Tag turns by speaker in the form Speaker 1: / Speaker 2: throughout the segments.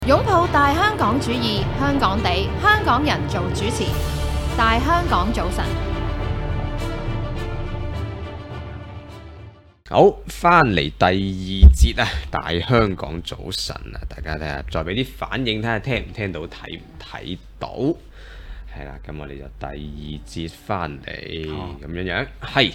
Speaker 1: 擁抱大香港主義，香港地，香港人做主持。大香港早晨，
Speaker 2: 好，翻嚟第二節啊！大香港早晨啊，大家睇下，再俾啲反應睇下聽唔聽到，睇唔睇到？係啦，咁我哋就第二節翻嚟咁樣樣，係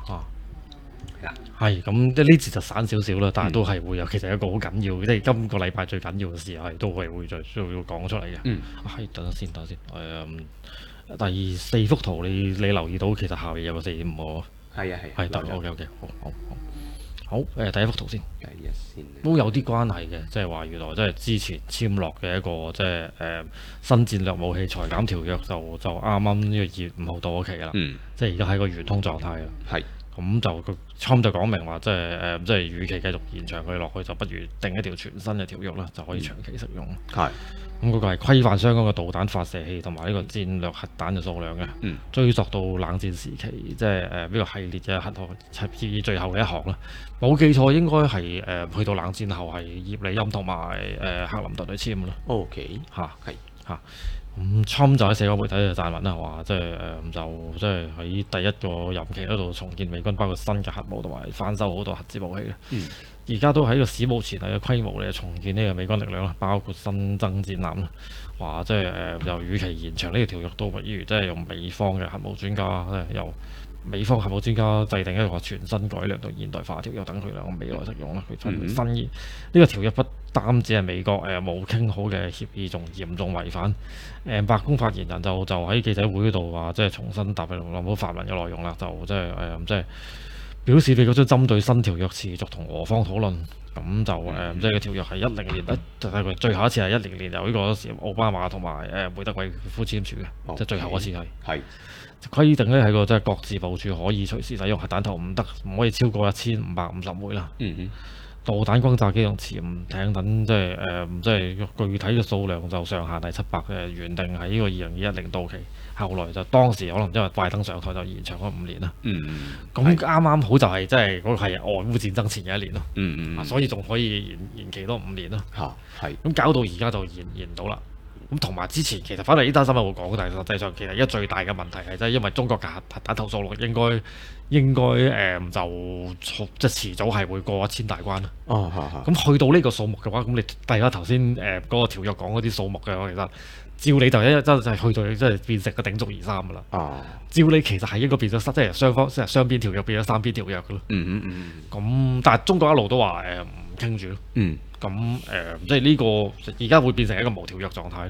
Speaker 3: 係咁，即係呢節就散少少啦，但係都係會有，其實一個好緊要，即係今個禮拜最緊要嘅事係都係會再需要講出嚟嘅。係等陣先，第四幅圖你留意到其實下邊有個4.5喎。係得 OK， 好第一幅圖先，
Speaker 2: 第一先
Speaker 3: 都有啲關係嘅，即係話原來即係之前簽落嘅一個即係新戰略武器裁減條約就啱啱呢個2月5號到咗期啦，即係而家喺個圓通狀態啦。
Speaker 2: 係
Speaker 3: 咁就個 Trump 就講明話，即係與其繼續延長佢落去，就不如定一條全新嘅條約啦，就可以長期適用。
Speaker 2: 係
Speaker 3: 咁嗰個係規範相關嘅導彈發射器同埋呢個戰略核彈嘅數量嘅，追溯到冷戰時期，即係呢個系列嘅核協議最後嘅一項啦。冇記錯應該係去到冷戰後係葉利欽同埋克林頓去簽嘅咯。
Speaker 2: OK
Speaker 3: 係咁 Trump 就喺社交媒體就撰文啦，話即係喺第一個任期嗰度重建美軍，包括新嘅核武同埋翻修好多核子武器嘅。而家都喺個史無前例嘅規模嚟重建呢個美軍力量啦，包括新增戰艦啦。話即係又與其延長呢個條約，都不如即係用美方嘅核武專家，由美方核武專家制定一個全新改良到現代化條約，等佢兩個未來實用啦。佢新呢個條約不單止係美國冇傾好嘅協議，仲嚴重違反。白宮發言人就喺記者會嗰度話，即係重新答覆特朗普發文嘅內容啦，就即係表示美國將針對新條約持續同俄方討論。咁就即係個條約係10年就係佢最後一次係10年由呢個奧巴馬同埋梅德韋傑夫簽署嘅，即係最後一次係規定咧，喺個即係各自部署可以隨時使用核彈頭，唔可以超過1550枚啦。導彈轟炸機同潛艇等即係具體嘅數量就上限係700嘅，原定喺呢個2021到期，後來就當時可能因為拜登上台就延長咗5年啦。咁啱好就係即係嗰個係俄烏戰爭前嘅1年咯。所以仲可以延期多5年咯。咁搞到而家就延唔到啦。咁同埋之前其實反嚟呢單新聞會講，但係實際上其實而家最大嘅問題係即係因為中國嘅核彈頭數量應該就即係遲早係會過1000大關啦。咁去到呢個數目嘅話，咁你大家頭先嗰個條約講嗰啲數目嘅話，其實照你就真係去到即係變成個鼎足而三噶啦。照你其實係應該變咗即係雙邊條約變咗3邊條約噶咯。咁但係中國一路都話唔傾住咯。咁即係呢個而家會變成一個無條約狀態。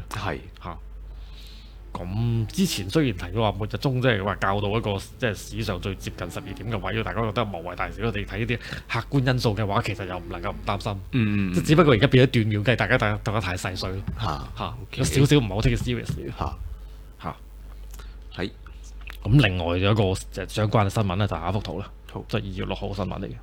Speaker 3: 咁之前雖然提到話末日鐘，即係話教到一個即係史上最接近12點嘅位，大家覺得無謂大小。我哋睇啲客觀因素嘅話，其實又唔能夠唔擔心。即只不過而家變咗斷秒計，大家睇得太細碎咯。有少少唔好 take it serious。咁另外有一個相關嘅新聞咧，就係下一幅圖啦。即係2月6號新聞嚟嘅。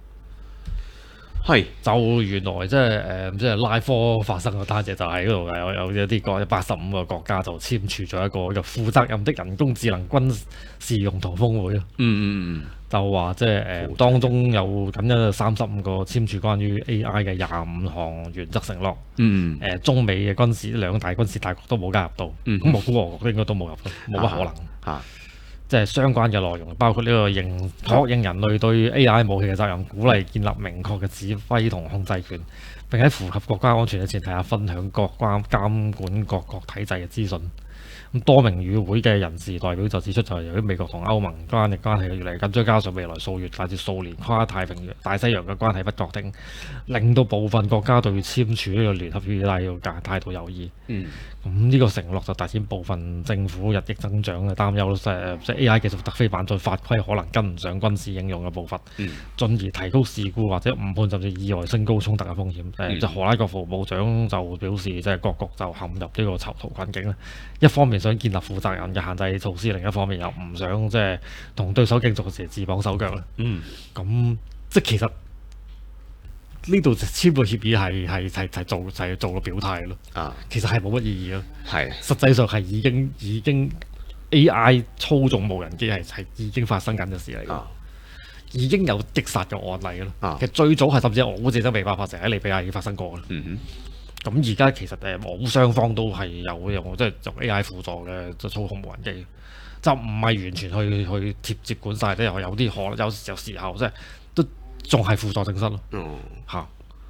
Speaker 3: 就原來即係拉科發生嘅單嘢，就喺嗰度有一啲85個國家就簽署咗一個負責任的人工智能軍事用途峰會咯。就話即係當中有僅有35個簽署關於 AI 嘅25項原則承諾。中美嘅2大軍事大國都冇加入到。咁我估俄國應該都冇入到，冇乜可能。即係相關嘅內容，包括呢個確認人類對 AI 武器嘅責任，鼓勵建立明確嘅指揮同控制權，並喺符合國家安全嘅前提下分享各監管各國體制嘅資訊。咁多名與會嘅人士代表就指出，就係由於美國同歐盟間嘅關係越嚟緊張，加上未來數月乃至數年跨太平洋、大西洋嘅關係不確定，令到部分國家對簽署呢個聯合協議態度猶豫。咁呢個承諾就凸顯部分政府日益增長嘅擔憂，即係 AI 技術突飛猛進，法規可能跟唔上軍事應用嘅步伐，進而提高事故或者誤判甚至意外升高衝突嘅風險。即係荷拉國防部長就表示，即係各國就陷入呢個囚徒困境啦。一方面想建立負責任嘅限制措施，另一方面又唔想即係同對手競逐嘅時候自綁手腳啦。咁即係其實呢度簽個協議係做個表態咯。其實係冇乜意義咯。實際上係已經 AI 操縱無人機係已經發生緊嘅事嚟嘅。已經有擊殺嘅案例咯。其實最早係甚至俄烏戰爭未爆發，成喺利比亞已經發生過啦。 咁而家其實俄烏雙方都係有即係用 AI 輔助嘅即係操控無人機，就唔係完全去貼接管晒，即係有啲可能有時候即係都仲係輔助性質咯。
Speaker 2: 哦
Speaker 3: 嚇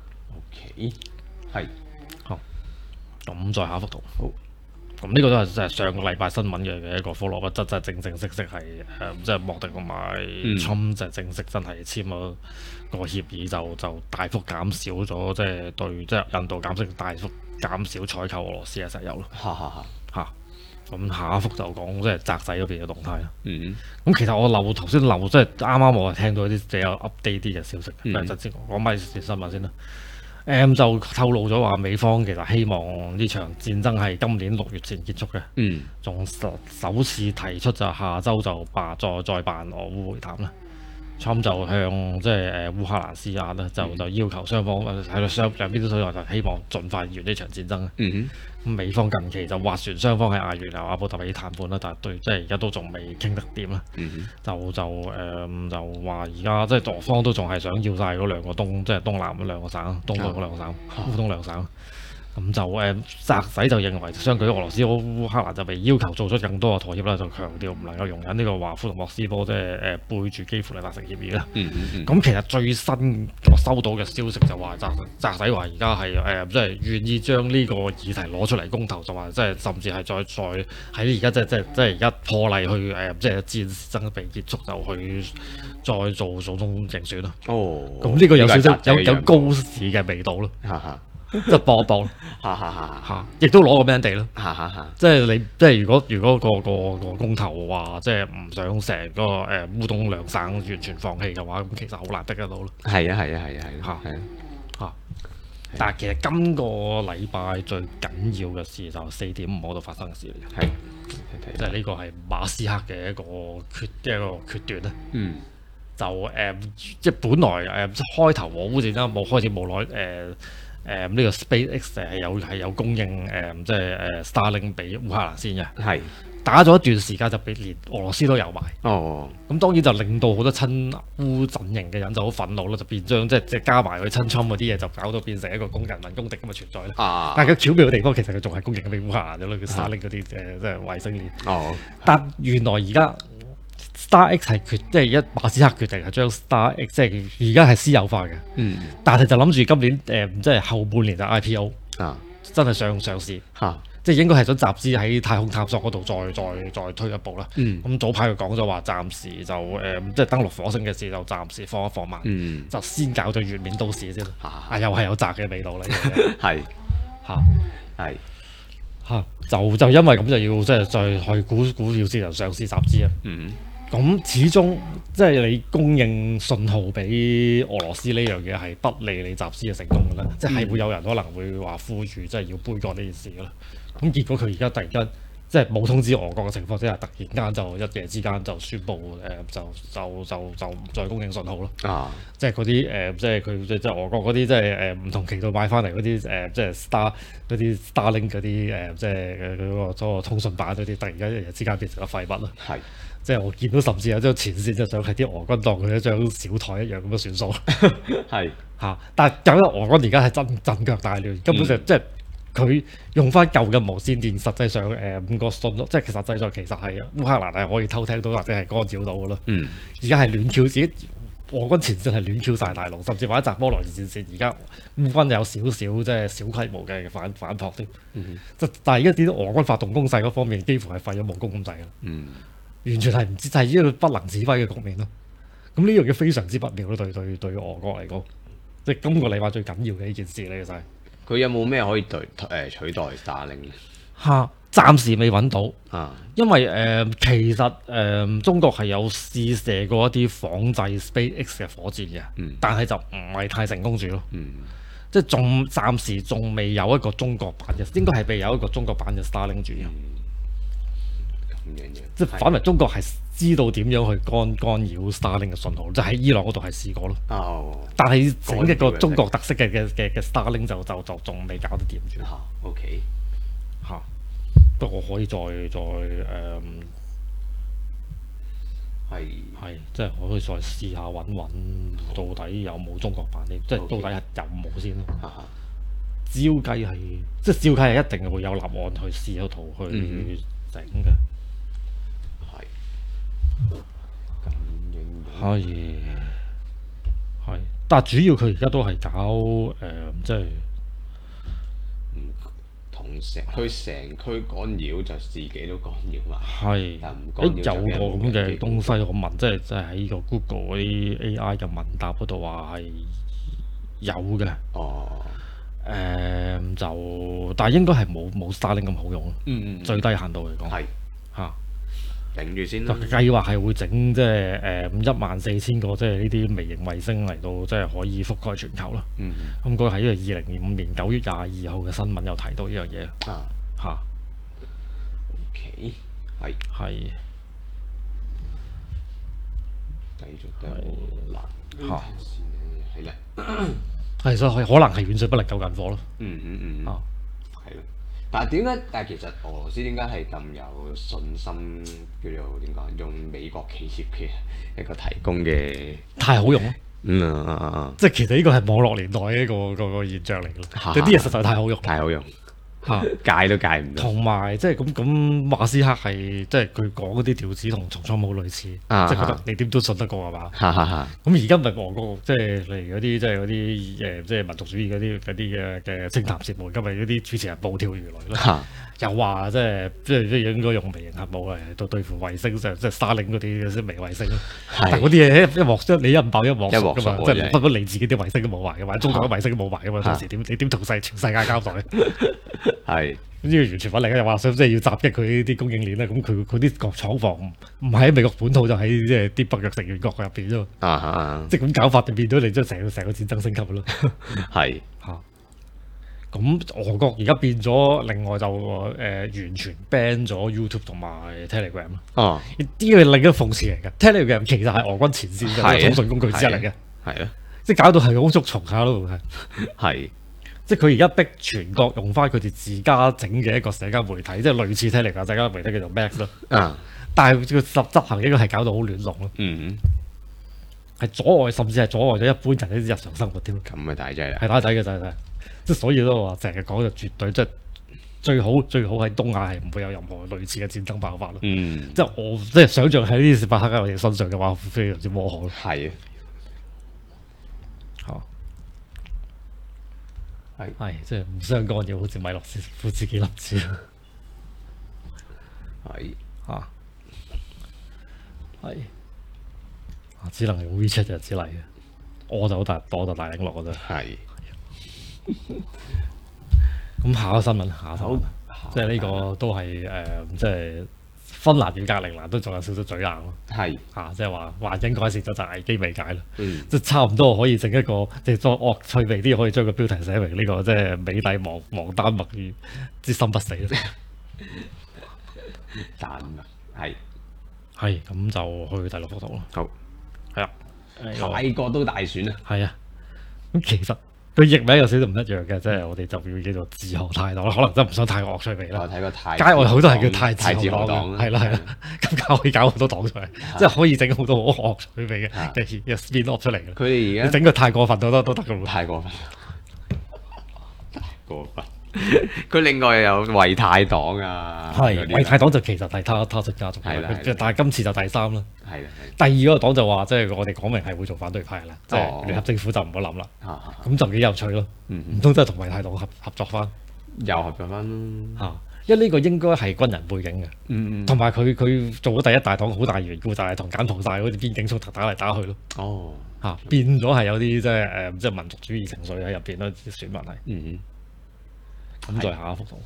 Speaker 2: ，OK，係
Speaker 3: 好，咁再下一幅圖。
Speaker 2: 好。
Speaker 3: 咁呢個都係即係上個禮拜新聞嘅一個 follow，真係正式係即係莫迪同埋侵就正式真係簽咗個協議，就大幅減少咗即係對即係印度大幅減少採購俄羅斯嘅石油咯。嚇咁下一幅就講即係澤仔嗰邊嘅動態啦。咁其實我頭先漏即係啱啱我係聽到一啲比較 update 啲嘅消息，就先講埋啲新聞先啦。就透露咗話美方其實希望呢場戰爭係今年6月前結束嘅，仲首次提出就下週就再辦俄烏會談啦。Trump 就向即係烏克蘭施壓啦，就要求雙方喺度兩邊都就希望盡快完呢場戰爭。咁美方近期就斡旋雙方喺阿聯酋阿布達比談判啦，但係對即係而家都仲未傾得掂啦。就話而家即係俄方都仲係想要晒嗰兩個即係東南嗰兩個省，東部嗰兩個省，烏東兩省。咁就澤仔就認為，相對於俄羅斯烏克蘭就被要求做出更多嘅妥協啦，就強調唔能夠容忍呢個華夫同莫斯科即係背住基輔嚟達成協議啦。咁其實最新我收到嘅消息就話澤仔話而家係即係願意將呢個議題攞出嚟公投，就話即係甚至係再喺而家即係而家破例去即係戰爭被結束就去再做總統競選咯。咁呢個有少少有高市嘅味道咯。即係搏一搏，亦都攞個 mandate 咯，即係如果個公投話即係唔想成個烏東兩省完全放棄嘅話，咁其實好難得得到咯。係啊，但係其實今個禮拜最緊要嘅事就4.5號度發生嘅事嚟嘅，即係呢個係馬斯克嘅一個決斷啦。就即係本來開頭俄烏戰爭開始冇耐呢個 SpaceX 係有供應即係Starlink 俾烏克蘭先嘅，打咗一段時間就俾連俄羅斯都有埋。咁當然就令到好多親烏陣營嘅人就好憤怒啦，就變將即係加埋佢親侵嗰啲嘢，就搞到變成一個人民公敵咁嘅存在啦。但係佢巧妙嘅地方其實佢仲係供應俾烏克蘭咗咯，佢 Starlink 嗰啲即係衛星鏈。但原來而家StarX 係即係馬斯克決定係將 StarX 即係而家係私有化嘅，但係就諗住今年即係後半年就 IPO，真係上市，即係應該係想集資喺太空探索嗰度再推一步啦。咁早排佢講咗話，暫時就即係登陸火星嘅事就暫時放一放慢，就先搞咗月面都市先。又係有宅嘅味道啦，就因為咁就要即係再去股票市場上市集資啊。咁始終即係你供應信號俾俄羅斯呢樣嘢係不利你集資嘅成功嘅啦，即係會有人可能會話呼籲即係要杯葛呢件事嘅啦。咁結果佢而家突然間即係冇通知俄國嘅情況之下，突然間就一夜之間就宣布就唔再供應信號咯。即係嗰啲即係佢即係俄國嗰啲即係唔同渠道買翻嚟嗰啲即係 Starlink 嗰啲即係嗰個通訊板嗰啲，突然間一夜之間變成咗廢物咯。即係我見到甚至有張前線就想係啲俄軍當佢一張小台一樣咁樣算數。但係搞到俄軍而家係陣腳大亂，根本上即係佢用翻舊嘅無線電，實際上5個信即係實際上其實係烏克蘭係可以偷聽到或者係干擾到嘅咯。而家係亂 Q 自己，俄軍前線係亂 Q 晒大龍，甚至話扎波羅熱戰線而家烏軍有少少即係小規模嘅反撲添。但係而家見到俄軍發動攻勢嗰方面，幾乎係廢咗武功咁滯啦。完全係唔知，就係呢個不能指揮嘅局面咯。咁呢樣嘢非常之不妙咯，對俄國嚟講，即係今個禮拜最緊要嘅呢件事咧，就係
Speaker 2: 佢有冇咩可以取代 Starlink？
Speaker 3: 暫時未揾到。因為其實中國係有試射過一啲仿製 SpaceX 嘅火箭嘅，但係就唔係太成功住咯。即係暫時仲未有一個中國版嘅，應該係未有一個中國版嘅 Starlink 住。即係反為中國係知道點樣去干擾 Starlink 嘅信號，就喺伊朗嗰度係試過咯。但係整一個中國特色嘅 Starlink 就仲未搞得掂住。
Speaker 2: OK。
Speaker 3: 不過我可以再即係我可以再試下揾到底有冇中國版啲，即係到底係有冇先咯。 燒雞係即係燒雞係一定會有立案去試有圖去整嘅，
Speaker 2: 咁應
Speaker 3: 係係，但係主要佢而家都係搞即係
Speaker 2: 佢成區干擾就自己都干擾埋，
Speaker 3: 係
Speaker 2: 但唔干擾就
Speaker 3: 有個咁嘅東西，
Speaker 2: 西。
Speaker 3: 我問即係喺個 Google 嗰啲 AI 嘅問答嗰度話係有嘅。
Speaker 2: 哦，
Speaker 3: 但係應該係冇 Starlink 咁好用咯。
Speaker 2: 嗯
Speaker 3: 最低限度嚟講
Speaker 2: 係
Speaker 3: 嚇，
Speaker 2: 頂住先
Speaker 3: 就
Speaker 2: 啦。
Speaker 3: 計劃係會整即係14000個即係呢啲微型衛星嚟到即係可以覆蓋全球咯。咁嗰喺呢個2025年9月22號嘅新聞有提到呢樣嘢
Speaker 2: 啊
Speaker 3: 嚇，
Speaker 2: ，OK，係
Speaker 3: 係
Speaker 2: 繼續都難
Speaker 3: 嚇
Speaker 2: 係啦。
Speaker 3: 係，所以可能係遠水不能救近火咯。啊
Speaker 2: 係咯。但係點解？但係其實俄羅斯點解係咁有信心叫做點講？用美國企業嘅一個提供嘅
Speaker 3: 太好用咯。即係其實呢個係網絡年代嘅一個現象嚟嘅，啲嘢實在太好用，
Speaker 2: 太好用
Speaker 3: 嚇，
Speaker 2: 戒都戒唔到。
Speaker 3: 同埋即係咁馬斯克係即係佢講嗰啲調子同重倉冇類似，即係覺得你點都信得過係嘛？咁而家咪俄國即係例如嗰啲即係嗰啲即係民族主義嗰啲嘅清談節目，今日嗰啲主持人暴跳如雷咯，又話即係應該用微型核武嚟到對付衛星，即係沙嶺嗰啲微衛星。但嗰啲嘢一鑊你一爆一鑊㗎嘛，即係不過你自己啲衛星都冇埋嘅嘛，中國啲衛星都冇埋嘅嘛，到時你點同全世界交代？
Speaker 2: 係
Speaker 3: 呢個完全反嚟嘅，又話想即係要襲擊佢呢啲供應鏈咧，咁佢啲國廠房唔喺美國本土，就喺即係啲北約成員國入邊啫嘛。即係咁搞法就變咗你將成個戰爭升級咯。
Speaker 2: 係
Speaker 3: 嚇。咁俄國而家變咗，另外就完全 ban 咗 YouTube 同埋 Telegram 咯。
Speaker 2: 哦，
Speaker 3: 呢個係另一個諷刺嚟嘅。Telegram 其實係俄軍前線嘅通訊工具之一嚟嘅。
Speaker 2: 係啊，
Speaker 3: 即係搞到係好捉蟲下咯，
Speaker 2: 係。
Speaker 3: 即係佢而家逼全國用翻佢哋自家整嘅一個社交媒體，即係類似 Telegram 社交媒體叫做 Max 咯。但係佢執行應該係搞到好亂龍咯。係阻礙，甚至係阻礙咗一般人啲日常生活添。
Speaker 2: 咁啊大劑啦！
Speaker 3: 係打仔嘅就係，即係所以都話成日講就絕對即係最好喺東亞係唔會有任何類似嘅戰爭爆發咯。即係我即係想像喺呢啲事發生喺我哋身上嘅話，非常之魔可咯。
Speaker 2: 係啊。
Speaker 3: 係即係唔相干嘅，好似米洛斯夫自己粒子。只能用 WeChat 就之嚟嘅，我就大領落嘅啫。咁下個新聞，即係呢個都係即係芬蘭與格陵蘭都仲有少少嘴硬咯。即係話環境改善咗就危機未解啦。即係差唔多可以整一個即係再惡趣味啲，可以將個標題寫為呢個即係美帝亡丹麥與之心不死咯。
Speaker 2: 丹麥
Speaker 3: 係咁就去第六幅圖咯。
Speaker 2: 好
Speaker 3: 係啊，
Speaker 2: 泰國都大選啊。
Speaker 3: 係啊，咁其實佢譯名有少少唔一樣嘅，即係我哋就要叫做自由泰黨啦。可能真係唔想太惡趣味啦。
Speaker 2: 我睇過泰
Speaker 3: 街外好多係叫泰自由
Speaker 2: 黨，
Speaker 3: 係啦，咁可以搞好多黨出嚟，即係可以整好多好惡趣味嘅 spin off 出嚟嘅。
Speaker 2: 佢哋而家
Speaker 3: 整個太過分都得㗎喎。
Speaker 2: 太過分，過分。佢另外有為泰黨啊，
Speaker 3: 為泰黨就其實係他出家族，但係今次就第三啦。第二個黨就話，即係我哋講明係會做反對派啦，即係聯合政府就唔好諗啦。咁就幾有趣咯。唔通真係同為泰黨合作翻？
Speaker 2: 又合作翻
Speaker 3: 咯。因為呢個應該係軍人背景嘅，同埋佢做咗第一大黨好大緣故，就係同柬埔寨嗰啲邊境衝突打嚟打去咯。變咗係有啲即係民族主義情緒喺入邊咯，啲選民係。咁再下一幅圖，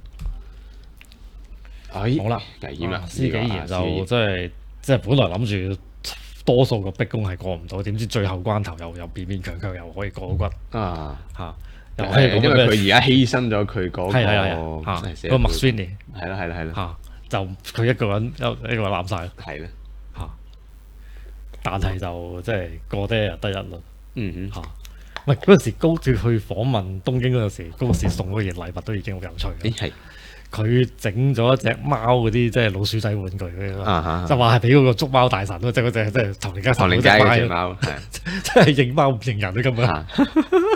Speaker 3: 好啦，
Speaker 2: 危險啦！
Speaker 3: 施紀賢就即係本來諗住多數個逼宮係過唔到，點知最後關頭又勉勉強強又可以過到骨
Speaker 2: 因為佢而家犧牲咗佢嗰個
Speaker 3: 麥宣尼，
Speaker 2: 係啦，
Speaker 3: 就佢一個人攬晒，
Speaker 2: 係啦，
Speaker 3: 但係就即係過得一日得一輪，唔係嗰陣時高調去訪問東京嗰陣時，嗰陣時送嗰件禮物都已經好有趣嘅。佢整咗一隻貓嗰啲即係老鼠仔玩具就話係俾嗰個捉貓大神咯，即係嗰隻即係唐寧街嗰隻貓，即係認貓唔認人都根本。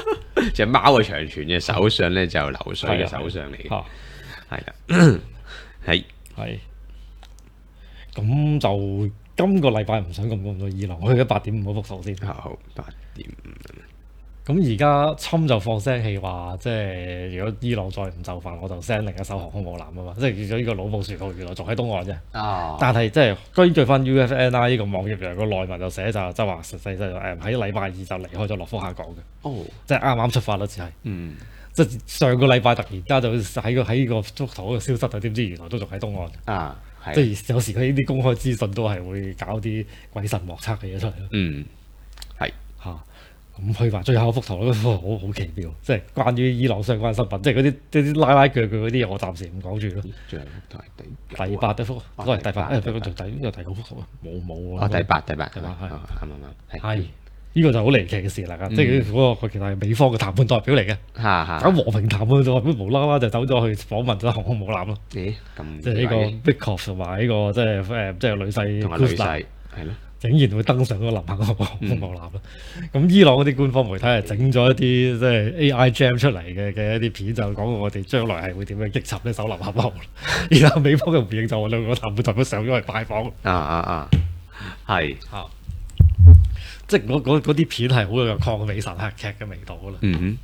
Speaker 2: 隻貓嘅長存嘅首相咧就流水嘅首相嚟嘅，
Speaker 3: 嚇
Speaker 2: 係啦，係
Speaker 3: 係。咁就今個禮拜唔想咁多伊朗，我去咗8.5嗰幅圖先。
Speaker 2: 好8.5。
Speaker 3: 咁而家侵就放聲氣話，即係如果伊朗再唔就範，我就 send 另一艘航空母艦啊嘛。即係如果呢個老布殊號原來仲喺東岸啫。
Speaker 2: 啊！
Speaker 3: 但係即係根據翻 UFNI 呢個網頁個內文就寫就即係話實際就喺禮拜二就離開咗諾福克港嘅，
Speaker 2: 哦，
Speaker 3: 即係啱啱出發啦，只係。
Speaker 2: 嗯，
Speaker 3: 即係上個禮拜突然間就喺個幅圖度消失咗，點知原來都仲喺東岸。
Speaker 2: 啊，係，
Speaker 3: 即係有時佢呢啲公開資訊都係會搞啲鬼神莫測嘅嘢出嚟咯。
Speaker 2: 嗯，係
Speaker 3: 嚇，咁去埋最後一幅圖嗰幅好奇妙，即係關於伊朗相關新聞，即係啲拉拉鋸鋸嗰啲嘢，我暫時唔講住咯。
Speaker 2: 最後一幅圖係
Speaker 3: 第8幅，都係第8，
Speaker 2: 第
Speaker 3: 佢有第9幅圖啊，冇
Speaker 2: 哦，第八，
Speaker 3: 係
Speaker 2: 啱啱，
Speaker 3: 係呢個就好離奇嘅事嚟，即係嗰個其實係美方嘅談判代表嚟嘅，
Speaker 2: 嚇
Speaker 3: 搞和平談判代表無啦啦就走咗去訪問咗航空母艦咯，
Speaker 2: 咦咁
Speaker 3: 即係呢個 Bikov 同埋呢個即係女婿
Speaker 2: 同埋女婿係咯，
Speaker 3: 竟然會登上嗰個臨行嘅航空母艦咯。咁伊朗嗰啲官方媒體係整咗一啲即係 AI Jam 出嚟嘅一啲片，就講我哋將來係會點樣擊沉呢艘臨行號。然後美方嘅回應就話兩個談判代表上咗去拜訪。
Speaker 2: 係
Speaker 3: 嚇。即係嗰啲片係好有抗美神客劇嘅味道啦。
Speaker 2: 嗯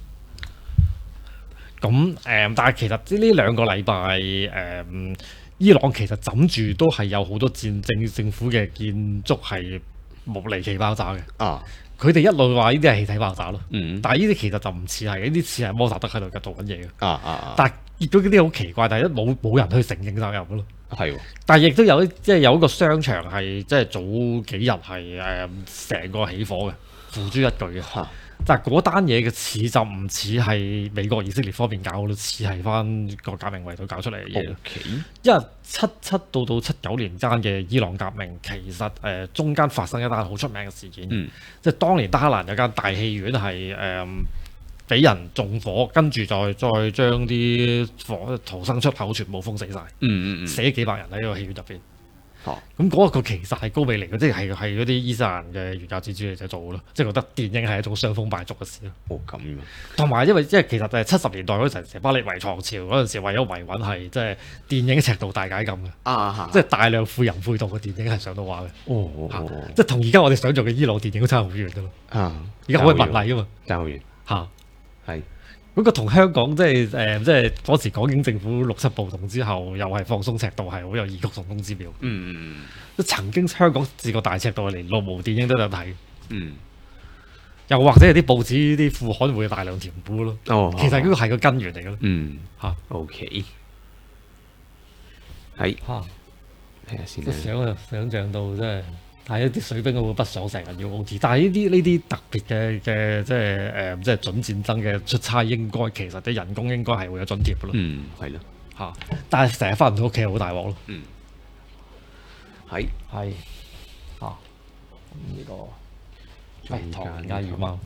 Speaker 3: 咁但係其實呢兩個禮拜伊朗其實枕住都係有好多政府嘅建築係無離奇爆炸嘅。
Speaker 2: 啊，
Speaker 3: 佢哋一路話呢啲係氣體爆炸咯。
Speaker 2: 嗯，
Speaker 3: 但係呢啲其實就唔似係，呢啲似係摩薩德喺度做緊嘢嘅。
Speaker 2: 但
Speaker 3: 係結果嗰啲好奇怪，但係冇人去承認責任嘅咯。
Speaker 2: 係喎，
Speaker 3: 但係亦都有即係有一個商場係即係早幾日係成個起火嘅，付諸一炬嘅。但係嗰單嘢嘅似就唔似係美國以色列方面搞咯，似係翻個革命衛隊搞出嚟嘅嘢。因為77到79年間嘅伊朗革命，其實中間發生一單好出名嘅事件，即係當年德黑蘭有間大戲院係俾人縱火，跟住再將啲逃生出口全部封死晒，死咗幾百人喺呢個戲院入邊。咁嗰個其實係高美嚟嘅，即係嗰啲伊斯蘭嘅原教旨主義者做嘅咯，即係覺得電影係一種傷風敗俗嘅事咯。
Speaker 2: 哦咁樣。
Speaker 3: 同埋因為即係其實70年代嗰陣時，巴黎圍藏潮嗰陣時，為咗維穩係即係電影尺度大解禁嘅，即係大量誨淫誨盜嘅電影係上到畫嘅。即係同而家我哋想做嘅伊朗電影都差好遠嘅咯。而家好係文藝啊嘛，
Speaker 2: 爭好遠
Speaker 3: 嚇。
Speaker 2: 係。
Speaker 3: 嗰個同香港即係嗰時港英政府6·7暴動之後，又係放鬆尺度，係好有異曲同工之妙。曾經香港試過大尺度，連綠毛電影都有睇。又或者係啲報紙啲副刊會大量填補咯。其實呢個係個根源嚟嘅咯。
Speaker 2: OK。係。睇下先。
Speaker 3: 想像到真係。但係一啲水兵會不想成日要 OT，但係呢啲特別嘅即係準戰爭嘅出差，應該其實啲人工應該係會有津貼嘅咯。
Speaker 2: 係咯
Speaker 3: 嚇，但係成日翻唔到屋企好大鑊咯。係嚇，咁呢個唐人街魚貓。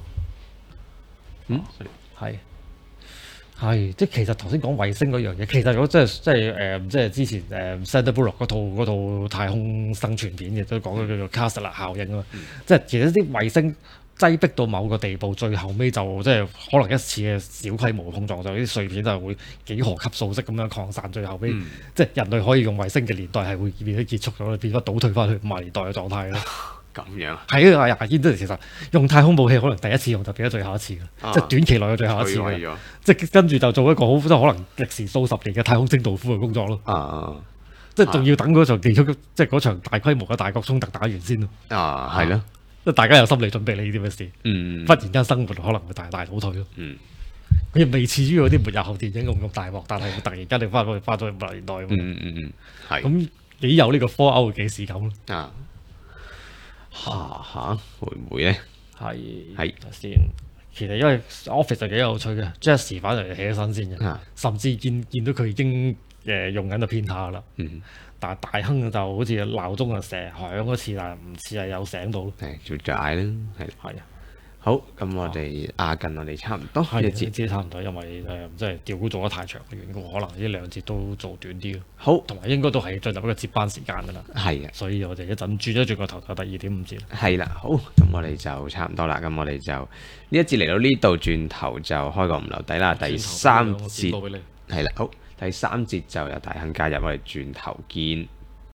Speaker 3: 係，即係其實頭先講衛星嗰樣嘢，其實如果即係之前Sandra Bullock 嗰套太空生存片亦都講咗叫做 Kessler 效應啊嘛，即係其實啲衛星擠迫到某個地步，最後尾就即係可能一次嘅小規模碰撞，就啲碎片就會幾何級數式咁樣擴散，最後尾即係人類可以用衛星嘅年代係會變咗結束咗，變咗倒退翻去50年代嘅狀態咯。
Speaker 2: 咁樣
Speaker 3: 係啊，其實用太空武器可能第一次用就變咗最後一次嘅，即係短期內嘅最後一次嘅，即係跟住就做一個好即係可能歷時數十年嘅太空清道夫嘅工作咯。即係仲要等嗰場結束，即係嗰場大規模嘅大國衝突打完先咯。
Speaker 2: 係咯，
Speaker 3: 即係大家有心理準備呢啲咁嘅事。忽然間生活可能會大倒退咯。佢又未至於嗰啲末日後電影咁大鑊，但係突然間你翻咗去50年代咁。係咁幾有呢個Fallout嘅既視感咯。
Speaker 2: 會唔會咧？
Speaker 3: 係先，其實因為 Office 就幾有趣嘅 ，Jesse 反而起咗身先嘅，甚至見到佢已經用緊個偏塔啦。但係大亨就好似鬧鐘啊，成日響嗰次，但係唔似係有醒到咯。
Speaker 2: 做債啦，係啊。 好，咁我哋亞近我哋差唔多
Speaker 3: 係
Speaker 2: 一節，
Speaker 3: 節差唔多，因為即係調估做得太長嘅緣故，可能呢兩節都做短啲咯。
Speaker 2: 好，
Speaker 3: 同埋應該都係進入一個接班時間㗎啦。
Speaker 2: 係啊。
Speaker 3: 所以我哋一陣轉一轉個頭就第2.5節啦。
Speaker 2: 係啦，好，咁我哋就差唔多啦，咁我哋就呢一節嚟到呢度，轉頭就開個唔留底啦。第3節
Speaker 3: 報俾你。
Speaker 2: 係啦，好，第3節就由大亨加入，我哋轉頭見。